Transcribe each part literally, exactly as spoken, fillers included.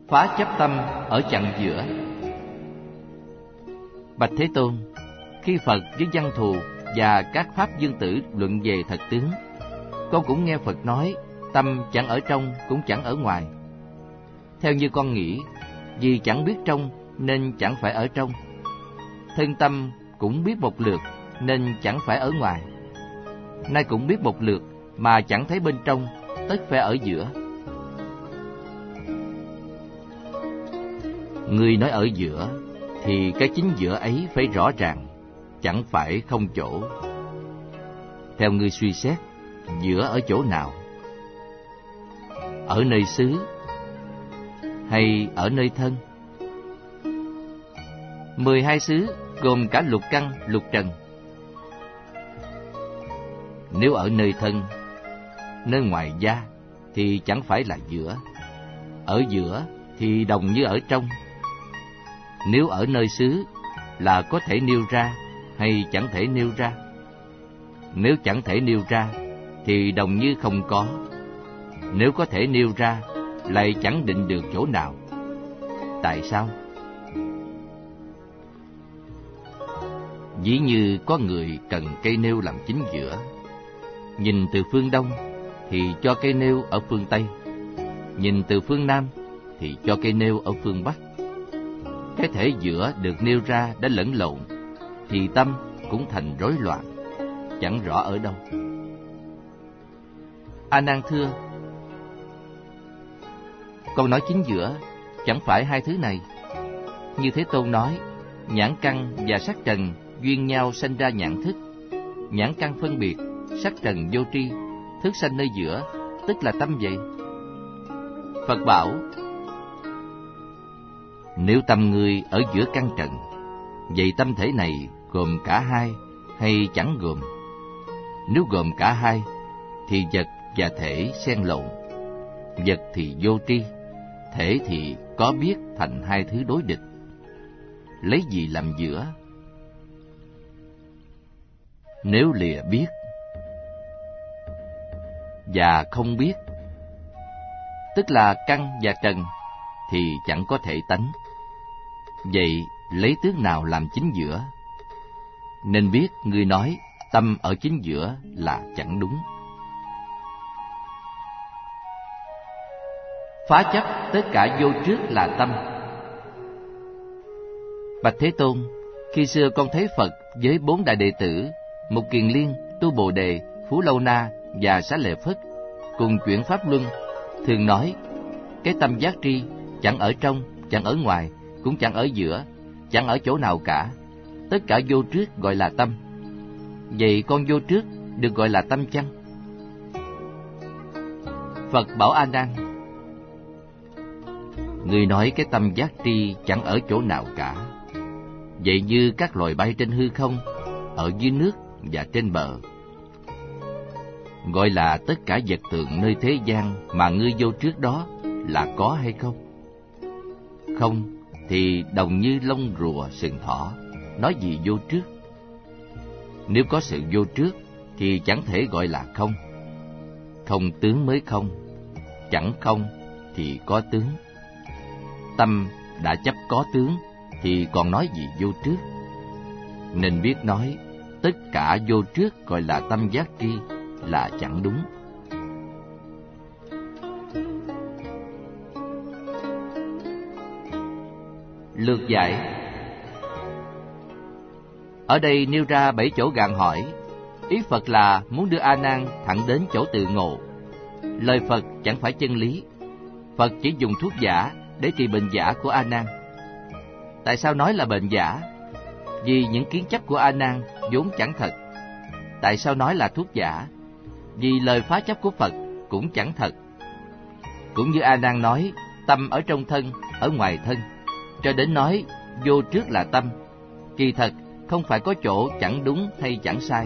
Phá chấp tâm ở chặng giữa. Bạch Thế Tôn, khi Phật với Văn Thù và các pháp dương tử luận về thật tướng, con cũng nghe Phật nói tâm chẳng ở trong cũng chẳng ở ngoài. Theo như con nghĩ, vì chẳng biết trong nên chẳng phải ở trong. Thân tâm cũng biết một lượt nên chẳng phải ở ngoài. Nay cũng biết một lượt mà chẳng thấy bên trong, tất phải ở giữa. Người nói ở giữa thì cái chính giữa ấy phải rõ ràng, chẳng phải không chỗ. Theo ngươi suy xét, giữa ở chỗ nào? Ở nơi xứ hay ở nơi thân? Mười hai xứ gồm cả lục căn, lục trần. Nếu ở nơi thân, nơi ngoài da, thì chẳng phải là giữa. Ở giữa thì đồng như ở trong. Nếu ở nơi xứ là có thể nêu ra hay chẳng thể nêu ra. Nếu chẳng thể nêu ra thì đồng như không có. Nếu có thể nêu ra lại chẳng định được chỗ nào. Tại sao? Ví như có người cần cây nêu làm chính giữa. Nhìn từ phương Đông thì cho cây nêu ở phương Tây. Nhìn từ phương Nam thì cho cây nêu ở phương Bắc. Cái thể giữa được nêu ra đã lẫn lộn, thì tâm cũng thành rối loạn, chẳng rõ ở đâu. A Nan thưa: con nói chính giữa chẳng phải hai thứ này. Như Thế Tôn nói, nhãn căn và sắc trần duyên nhau sanh ra nhãn thức. Nhãn căn phân biệt, sắc trần vô tri, thức sanh nơi giữa, tức là tâm vậy. Phật bảo: nếu tâm ngươi ở giữa căn trần, vậy tâm thể này gồm cả hai hay chẳng gồm? Nếu gồm cả hai, thì vật và thể xen lộn. Vật thì vô tri, thể thì có biết thành hai thứ đối địch. Lấy gì làm giữa? Nếu lìa biết và không biết, tức là căn và trần, thì chẳng có thể tánh. Vậy lấy tướng nào làm chính giữa? Nên biết người nói tâm ở chính giữa là chẳng đúng. Phá chấp tất cả vô trước là tâm. Bạch Thế Tôn, khi xưa con thấy Phật với bốn đại đệ tử Mục Kiền Liên, Tu Bồ Đề, Phú Lâu Na và Xá Lợi Phất cùng chuyển pháp luân, thường nói cái tâm giác tri chẳng ở trong, chẳng ở ngoài, cũng chẳng ở giữa, chẳng ở chỗ nào cả. Tất cả vô trước gọi là tâm. Vậy con vô trước được gọi là tâm chăng? Phật bảo A Nan: người nói cái tâm giác tri chẳng ở chỗ nào cả. Vậy như các loài bay trên hư không, ở dưới nước và trên bờ, gọi là tất cả vật tượng nơi thế gian mà ngươi vô trước đó là có hay không? Không thì đồng như lông rùa sừng thỏ, nói gì vô trước? Nếu có sự vô trước thì chẳng thể gọi là không. Không tướng mới không, chẳng không thì có tướng. Tâm đã chấp có tướng thì còn nói gì vô trước? Nên biết nói tất cả vô trước gọi là tâm giác tri là chẳng đúng. Lược giải. Ở đây nêu ra bảy chỗ gạn hỏi. Ý Phật là muốn đưa A Nan thẳng đến chỗ tự ngộ. Lời Phật chẳng phải chân lý. Phật chỉ dùng thuốc giả để trị bệnh giả của A Nan. Tại sao nói là bệnh giả? Vì những kiến chấp của A Nan vốn chẳng thật. Tại sao nói là thuốc giả? Vì lời phá chấp của Phật cũng chẳng thật. Cũng như A Nan nói tâm ở trong thân, ở ngoài thân, cho đến nói vô trước là tâm, kỳ thật không phải có chỗ chẳng đúng hay chẳng sai.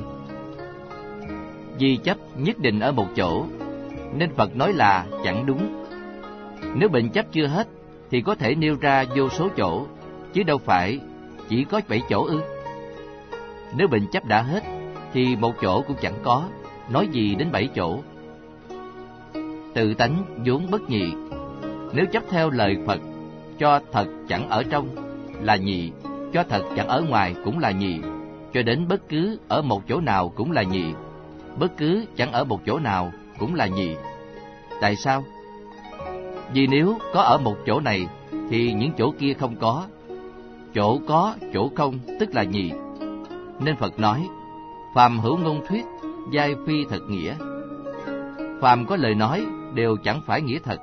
Vì chấp nhất định ở một chỗ, nên Phật nói là chẳng đúng. Nếu bệnh chấp chưa hết thì có thể nêu ra vô số chỗ, chứ đâu phải chỉ có bảy chỗ ư? Nếu bệnh chấp đã hết thì một chỗ cũng chẳng có, nói gì đến bảy chỗ? Tự tánh vốn bất nhị. Nếu chấp theo lời Phật cho thật chẳng ở trong là nhị, cho thật chẳng ở ngoài cũng là nhị, cho đến bất cứ ở một chỗ nào cũng là nhị, bất cứ chẳng ở một chỗ nào cũng là nhị. Tại sao? Vì nếu có ở một chỗ này thì những chỗ kia không có. Chỗ có, chỗ không tức là nhị. Nên Phật nói, phàm hữu ngôn thuyết, giai phi thật nghĩa. Phàm có lời nói đều chẳng phải nghĩa thật.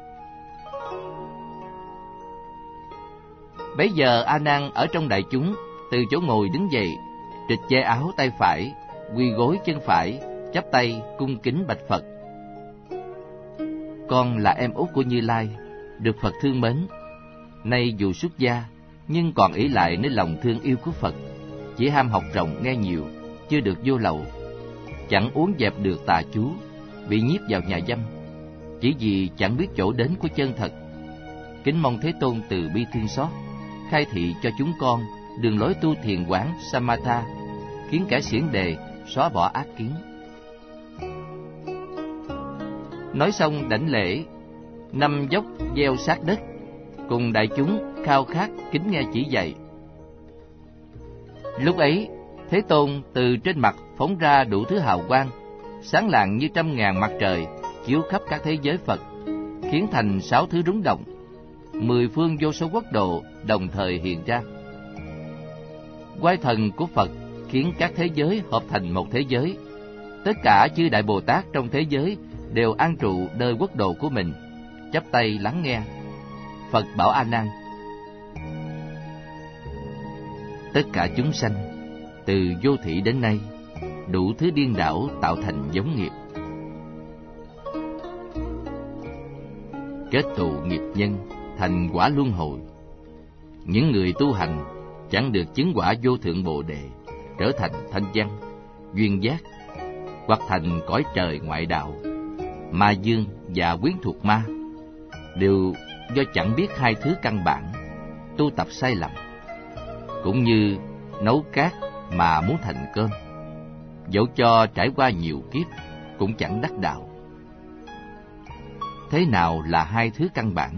Bấy giờ A Nan ở trong đại chúng, từ chỗ ngồi đứng dậy, trịch che áo tay phải, quỳ gối chân phải, chắp tay cung kính bạch Phật. Con là em út của Như Lai, được Phật thương mến. Nay dù xuất gia, nhưng còn ỷ lại nơi lòng thương yêu của Phật, chỉ ham học rộng nghe nhiều, chưa được vô lậu, chẳng uống dẹp được tà chú, bị nhiếp vào nhà dâm, chỉ vì chẳng biết chỗ đến của chân thật. Kính mong Thế Tôn từ bi thương xót, khai thị cho chúng con đường lối tu thiền quán Samatha, khiến kẻ xiển đề xóa bỏ ác kiến. Nói xong đảnh lễ, năm dốc gieo sát đất, cùng đại chúng khao khát kính nghe chỉ dạy. Lúc ấy, Thế Tôn từ trên mặt phóng ra đủ thứ hào quang, sáng lạng như trăm ngàn mặt trời, chiếu khắp các thế giới Phật, khiến thành sáu thứ rúng động. Mười phương vô số quốc độ đồng thời hiện ra. Quái thần của Phật khiến các thế giới hợp thành một thế giới. Tất cả chư Đại Bồ Tát trong thế giới đều an trụ nơi quốc độ của mình, chắp tay lắng nghe. Phật bảo A Nan: tất cả chúng sanh từ vô thủy đến nay, đủ thứ điên đảo tạo thành giống nghiệp. Kết tụ nghiệp nhân thành quả luân hồi. Những người tu hành chẳng được chứng quả vô thượng Bồ Đề, trở thành thanh văn, duyên giác, hoặc thành cõi trời ngoại đạo, ma dương và quyến thuộc ma, đều do chẳng biết hai thứ căn bản, tu tập sai lầm. Cũng như nấu cát mà muốn thành cơm, dẫu cho trải qua nhiều kiếp cũng chẳng đắc đạo. Thế nào là hai thứ căn bản?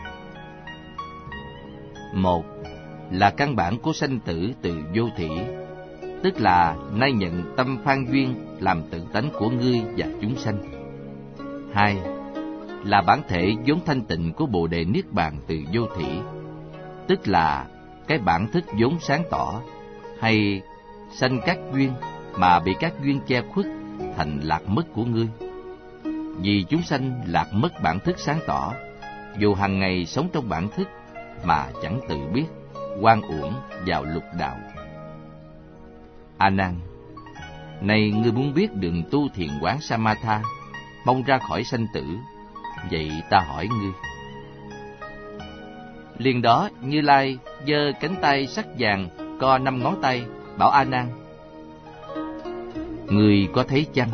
Một là căn bản của sanh tử từ vô thủy, tức là nay nhận tâm phan duyên làm tự tánh của ngươi và chúng sanh. Hai là bản thể vốn thanh tịnh của Bồ Đề Niết Bàn từ vô thủy, tức là cái bản thức vốn sáng tỏ, hay sanh các duyên mà bị các duyên che khuất thành lạc mất của ngươi. Vì chúng sanh lạc mất bản thức sáng tỏ, dù hàng ngày sống trong bản thức mà chẳng tự biết, oan uổng vào lục đạo. A Nan, này ngươi muốn biết đường tu thiền quán Samatha, mong ra khỏi sanh tử, vậy ta hỏi ngươi. Liền đó Như Lai giơ cánh tay sắc vàng co năm ngón tay, bảo A Nan: ngươi có thấy chăng?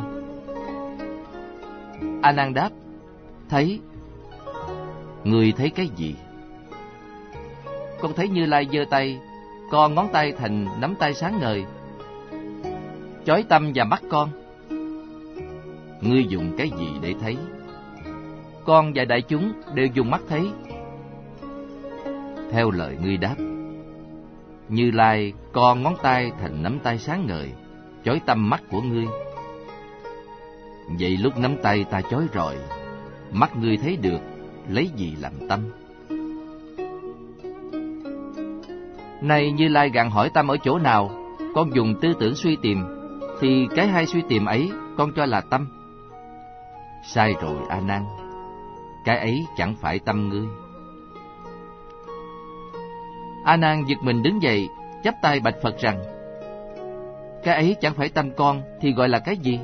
A Nan đáp: thấy. Ngươi thấy cái gì? Con thấy Như Lai giơ tay co ngón tay thành nắm tay sáng ngời, chói tâm và mắt con. Ngươi dùng cái gì để thấy? Con và đại chúng đều dùng mắt thấy. Theo lời ngươi đáp, Như Lai co ngón tay thành nắm tay sáng ngời, chói tâm mắt của ngươi. Vậy lúc nắm tay ta chói rọi, mắt ngươi thấy được, lấy gì làm tâm? Nay Như Lai gặng hỏi tâm ở chỗ nào, con dùng tư tưởng suy tìm, thì cái hay suy tìm ấy con cho là tâm. Sai rồi A Nan, cái ấy chẳng phải tâm ngươi. A Nan giật mình đứng dậy, chắp tay bạch Phật rằng: cái ấy chẳng phải tâm con thì gọi là cái gì?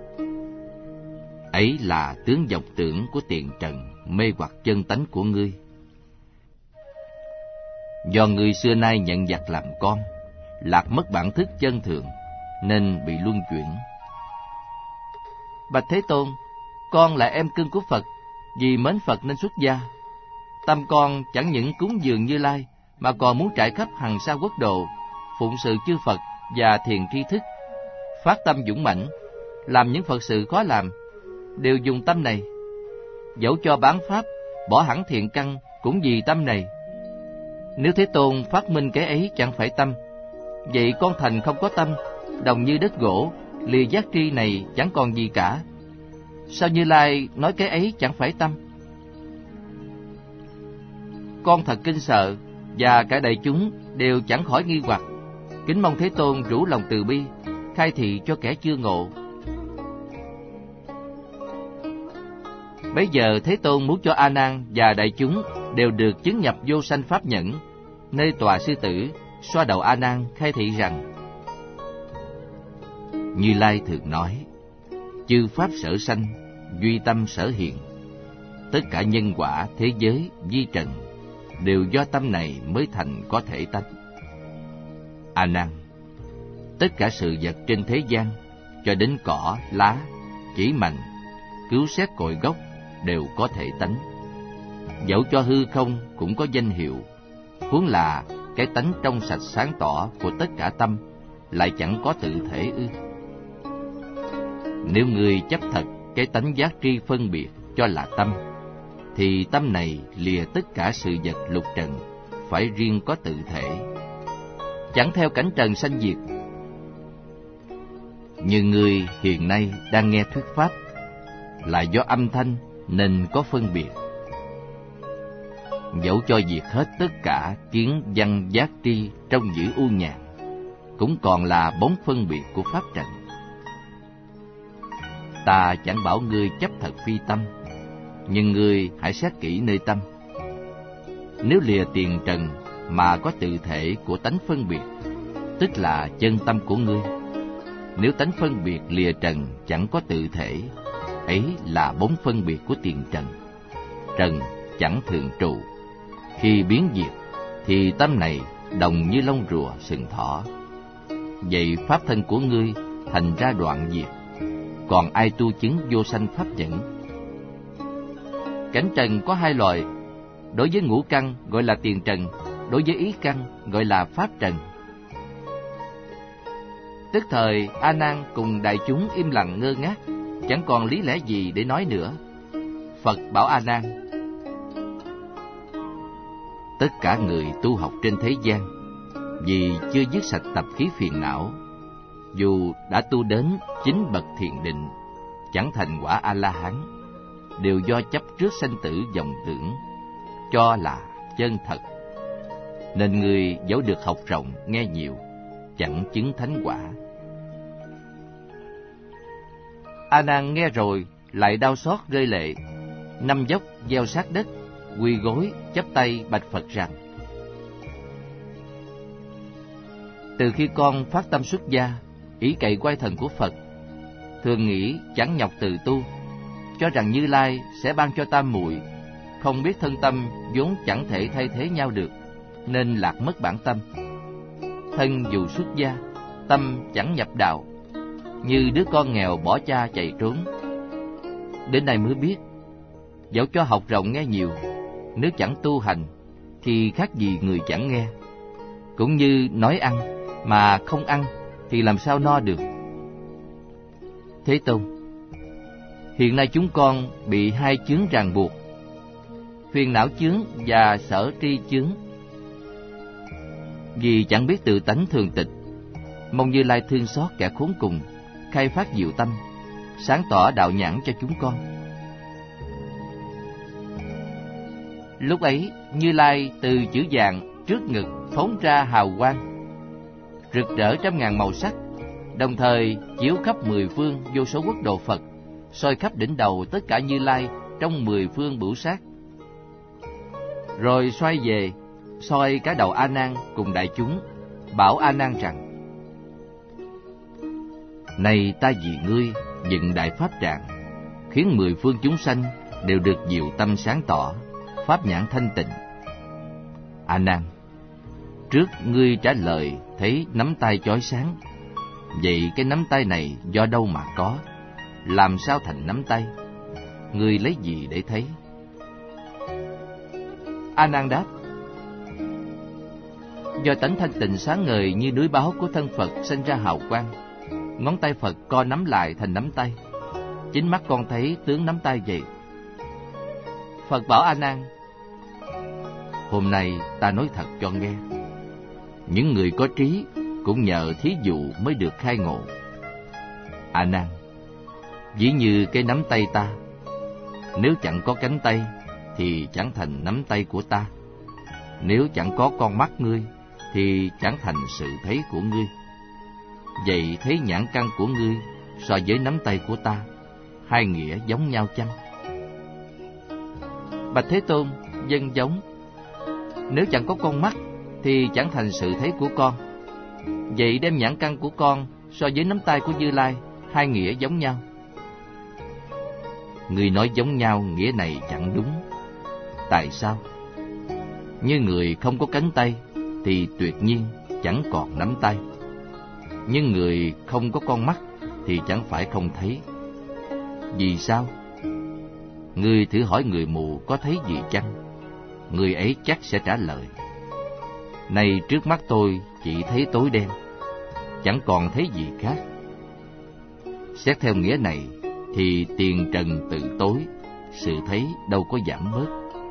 Ấy là tướng vọng tưởng của tiền trần, mê hoặc chân tánh của ngươi. Do ngươi xưa nay nhận vật làm con, lạc mất bản thức chân thường, nên bị luân chuyển. Bạch Thế Tôn, con là em cưng của Phật, vì mến Phật nên xuất gia. Tâm con chẳng những cúng dường Như Lai, mà còn muốn trải khắp hằng sa quốc độ, phụng sự chư Phật và thiền tri thức, phát tâm dũng mãnh, làm những Phật sự khó làm, đều dùng tâm này. Dẫu cho bán pháp, bỏ hẳn thiện căn cũng vì tâm này, Nếu Thế Tôn phát minh cái ấy chẳng phải tâm, vậy con thành không có tâm, đồng như đất gỗ, lìa giác tri này chẳng còn gì cả. Sao Như Lai nói cái ấy chẳng phải tâm? Con thật kinh sợ, và cả đại chúng đều chẳng khỏi nghi hoặc. Kính mong Thế Tôn rủ lòng từ bi, khai thị cho kẻ chưa ngộ. Bấy giờ Thế Tôn muốn cho A Nan và đại chúng đều được chứng nhập vô sanh pháp nhẫn. Nơi tòa sư tử, xoa đầu A Nan khai thị rằng: Như Lai thường nói, chư pháp sở sanh, duy tâm sở hiện. Tất cả nhân quả thế giới vi trần đều do tâm này mới thành có thể tánh. A Nan, tất cả sự vật trên thế gian, cho đến cỏ, lá, chỉ mạnh, cứu xét cội gốc, đều có thể tánh. Dẫu cho hư không cũng có danh hiệu, huống là cái tánh trong sạch sáng tỏ của tất cả tâm lại chẳng có tự thể ư? Nếu người chấp thật cái tánh giác tri phân biệt cho là tâm, thì tâm này lìa tất cả sự vật lục trần, phải riêng có tự thể, chẳng theo cảnh trần sanh diệt. Như người hiện nay đang nghe thuyết pháp, là do âm thanh nên có phân biệt. Dẫu cho diệt hết tất cả kiến văn giác tri trong giữ u nhàn, cũng còn là bóng phân biệt của pháp trần. Ta chẳng bảo ngươi chấp thật phi tâm, nhưng ngươi hãy xét kỹ nơi tâm. Nếu lìa tiền trần mà có tự thể của tánh phân biệt, tức là chân tâm của ngươi. Nếu tánh phân biệt lìa trần chẳng có tự thể, ấy là bóng phân biệt của tiền trần. Trần chẳng thường trụ, khi biến diệt thì tâm này đồng như lông rùa sừng thỏ. Vậy pháp thân của ngươi thành ra đoạn diệt, còn ai tu chứng vô sanh pháp nhẫn? Cảnh trần có hai loại, đối với ngũ căn gọi là tiền trần, đối với ý căn gọi là pháp trần. Tức thời A Nan cùng đại chúng im lặng ngơ ngác, chẳng còn lý lẽ gì để nói nữa. Phật bảo A Nan: tất cả người tu học trên thế gian, vì chưa dứt sạch tập khí phiền não, dù đã tu đến chín bậc thiền định, chẳng thành quả A La Hán, đều do chấp trước sanh tử vọng tưởng, cho là chân thật. Nên người dẫu được học rộng nghe nhiều, chẳng chứng thánh quả. A Nan nghe rồi lại đau xót rơi lệ, nằm dốc gieo sát đất, quỳ gối chắp tay bạch Phật rằng: từ khi con phát tâm xuất gia, ý cậy quay thần của Phật, thường nghĩ chẳng nhọc từ tu, cho rằng Như Lai sẽ ban cho tam muội, không biết thân tâm vốn chẳng thể thay thế nhau được, nên lạc mất bản tâm. Thân dù xuất gia, tâm chẳng nhập đạo, như đứa con nghèo bỏ cha chạy trốn. Đến nay mới biết, dẫu cho học rộng nghe nhiều, nếu chẳng tu hành thì khác gì người chẳng nghe. Cũng như nói ăn mà không ăn thì làm sao no được. Thế Tôn, hiện nay chúng con bị hai chướng ràng buộc, phiền não chướng và sở tri chướng. Vì chẳng biết tự tánh thường tịch, mong Như Lai thương xót kẻ khốn cùng, khai phát diệu tâm, sáng tỏ đạo nhãn cho chúng con. Lúc ấy, Như Lai từ chữ vàng trước ngực phóng ra hào quang, rực rỡ trăm ngàn màu sắc, đồng thời chiếu khắp mười phương vô số quốc độ Phật, soi khắp đỉnh đầu tất cả Như Lai trong mười phương bửu sát. Rồi xoay về, soi cả đầu A Nan cùng đại chúng, bảo A Nan rằng: này ta vì ngươi dựng đại pháp tràng, khiến mười phương chúng sanh đều được diệu tâm sáng tỏ, pháp nhãn thanh tịnh. A Nan, trước ngươi trả lời thấy nắm tay chói sáng, vậy cái nắm tay này do đâu mà có, làm sao thành nắm tay? Ngươi lấy gì để thấy? A Nan đáp: do tánh thanh tịnh sáng ngời như núi báo của thân Phật sinh ra hào quang, ngón tay Phật co nắm lại thành nắm tay, chính mắt con thấy tướng nắm tay vậy. Phật bảo A Nan: hôm nay ta nói thật cho nghe. Những người có trí cũng nhờ thí dụ mới được khai ngộ. A Nan, ví như cái nắm tay ta, nếu chẳng có cánh tay thì chẳng thành nắm tay của ta. Nếu chẳng có con mắt ngươi thì chẳng thành sự thấy của ngươi. Vậy thấy nhãn căn của ngươi so với nắm tay của ta, hai nghĩa giống nhau chăng? Bạch Thế Tôn, dân giống. Nếu chẳng có con mắt thì chẳng thành sự thấy của con. Vậy đem nhãn căn của con so với nắm tay của Như Lai, hai nghĩa giống nhau. Người nói giống nhau nghĩa này chẳng đúng. Tại sao? Như người không có cánh tay thì tuyệt nhiên chẳng còn nắm tay. Nhưng người không có con mắt thì chẳng phải không thấy. Vì sao? Ngươi thử hỏi người mù có thấy gì chăng? Người ấy chắc sẽ trả lời: Này, trước mắt tôi chỉ thấy tối đen, chẳng còn thấy gì khác. Xét theo nghĩa này thì tiền trần tự tối, sự thấy đâu có giảm bớt.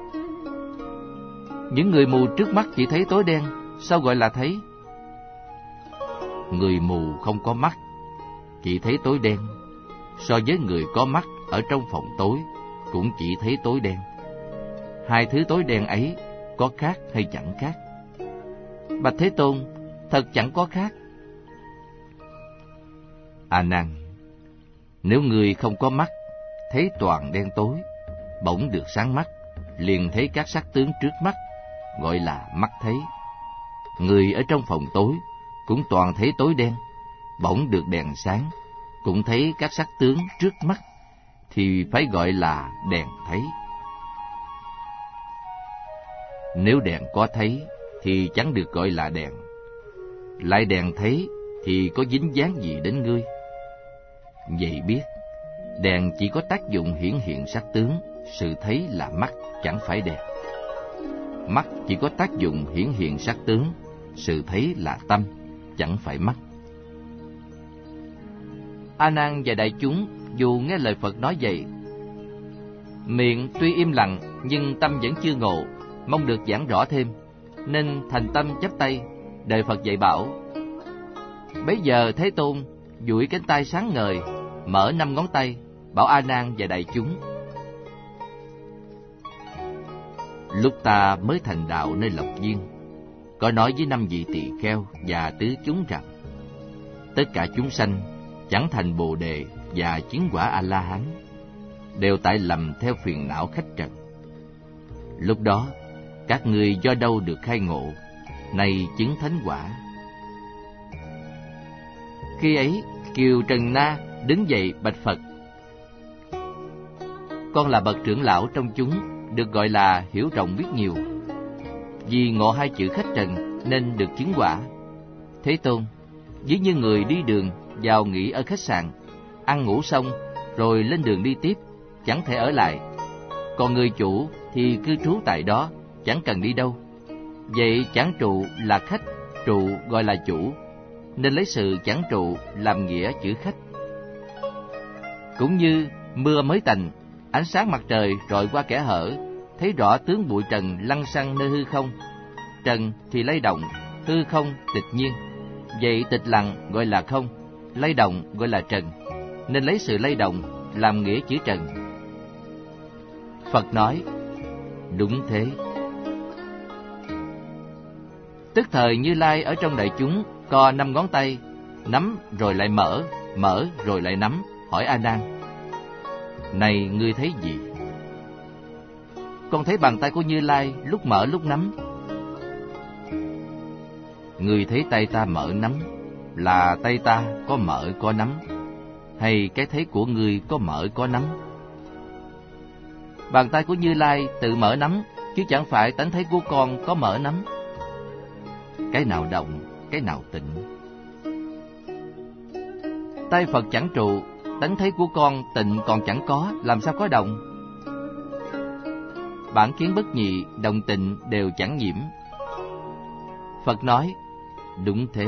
Những người mù trước mắt chỉ thấy tối đen, sao gọi là thấy? Người mù không có mắt, chỉ thấy tối đen, so với người có mắt ở trong phòng tối cũng chỉ thấy tối đen. Hai thứ tối đen ấy có khác hay chẳng khác? Bạch Thế Tôn, thật chẳng có khác. A Nan, nếu người không có mắt, thấy toàn đen tối, bỗng được sáng mắt, liền thấy các sắc tướng trước mắt, gọi là mắt thấy. Người ở trong phòng tối cũng toàn thấy tối đen, bỗng được đèn sáng, cũng thấy các sắc tướng trước mắt, thì phải gọi là đèn thấy. Nếu đèn có thấy thì chẳng được gọi là đèn. Lại đèn thấy thì có dính dáng gì đến ngươi? Vậy biết, đèn chỉ có tác dụng hiển hiện sắc tướng, sự thấy là mắt, chẳng phải đèn. Mắt chỉ có tác dụng hiển hiện sắc tướng, sự thấy là tâm, chẳng phải mắt. A Nan và đại chúng dù nghe lời Phật nói vậy, miệng tuy im lặng nhưng tâm vẫn chưa ngộ, mong được giảng rõ thêm, nên thành tâm chắp tay đợi Phật dạy bảo. Bấy giờ Thế Tôn duỗi cánh tay sáng ngời, mở năm ngón tay, bảo A Nan và đại chúng: Lúc ta mới thành đạo nơi Lộc Viên, có nói với năm vị tỳ kheo và tứ chúng rằng: tất cả chúng sanh chẳng thành Bồ Đề và chứng quả A La Hán, đều tại lầm theo phiền não khách trần. Lúc đó các ngươi do đâu được khai ngộ, nay chứng thánh quả? Khi ấy Kiều Trần Na đứng dậy bạch Phật: con là bậc trưởng lão trong chúng, được gọi là hiểu rộng biết nhiều. Vì ngộ hai chữ khách trần nên được chứng quả. Thế Tôn, ví như người đi đường vào nghỉ ở khách sạn, ăn ngủ xong rồi lên đường đi tiếp, chẳng thể ở lại. Còn người chủ thì cư trú tại đó, chẳng cần đi đâu. Vậy chẳng trụ là khách, trụ gọi là chủ, nên lấy sự chẳng trụ làm nghĩa chữ khách. Cũng như mưa mới tạnh, ánh sáng mặt trời rọi qua kẽ hở, thấy rõ tướng bụi trần lăn xăng nơi hư không. Trần thì lay động, hư không tịch nhiên. Vậy tịch lặng gọi là không, lay động gọi là trần, nên lấy sự lay động làm nghĩa chữ trần. Phật nói: đúng thế. Tức thời Như Lai ở trong đại chúng co năm ngón tay, nắm rồi lại mở, mở rồi lại nắm, hỏi A Nan: này, ngươi thấy gì? Con thấy bàn tay của Như Lai lúc mở lúc nắm. Ngươi thấy tay ta mở nắm, là tay ta có mở có nắm, hay cái thấy của ngươi có mở có nắm? Bàn tay của Như Lai tự mở nắm, chứ chẳng phải tánh thấy của con có mở nắm. Cái nào động, cái nào tịnh. Tay Phật chẳng trụ, tánh thấy của con tịnh còn chẳng có, làm sao có động? Bản kiến bất nhị, động tịnh đều chẳng nhiễm. Phật nói: đúng thế.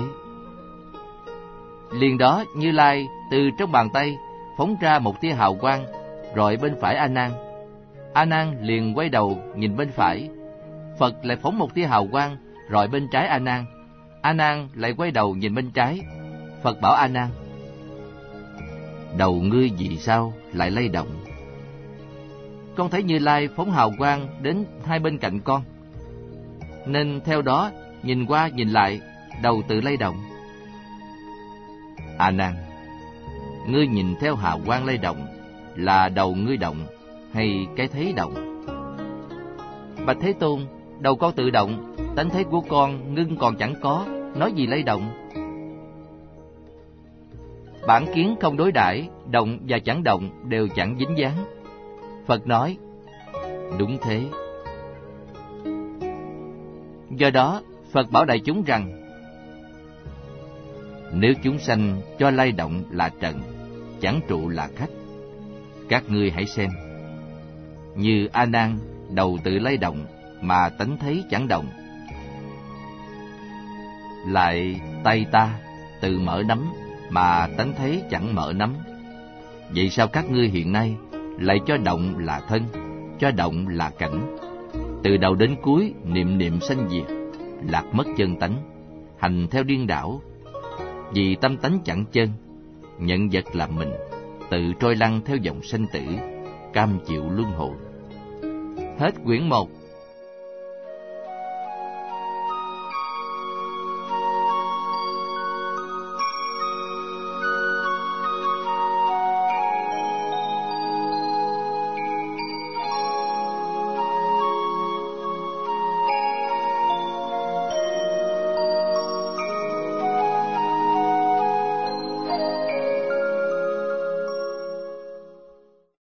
Liền đó Như Lai từ trong bàn tay phóng ra một tia hào quang, rọi bên phải A Nan. A Nan liền quay đầu nhìn bên phải. Phật lại phóng một tia hào quang rọi bên trái A Nan. A Nan lại quay đầu nhìn bên trái. Phật bảo A Nan: đầu ngươi vì sao lại lay động? Con thấy Như Lai phóng hào quang đến hai bên cạnh con, nên theo đó nhìn qua nhìn lại, đầu tự lay động. A Nan, ngươi nhìn theo hào quang lay động là đầu ngươi động hay cái thấy động? Bạch Thế Tôn, đầu con tự động, tánh thấy của con ngưng còn chẳng có, nói gì lay động? Bản kiến không đối đãi, động và chẳng động đều chẳng dính dáng. Phật nói: đúng thế. Do đó, Phật bảo đại chúng rằng: nếu chúng sanh cho lay động là trần, chẳng trụ là khách. Các ngươi hãy xem, như A Nan đầu tự lay động mà tánh thấy chẳng động, lại tay ta tự mở nắm mà tánh thấy chẳng mở nắm. Vậy sao các ngươi hiện nay lại cho động là thân, cho động là cảnh, từ đầu đến cuối niệm niệm sanh diệt, lạc mất chân tánh, hành theo điên đảo, vì tâm tánh chẳng chân, nhận vật làm mình, tự trôi lăn theo dòng sanh tử, cam chịu luân hồi. Hết quyển một.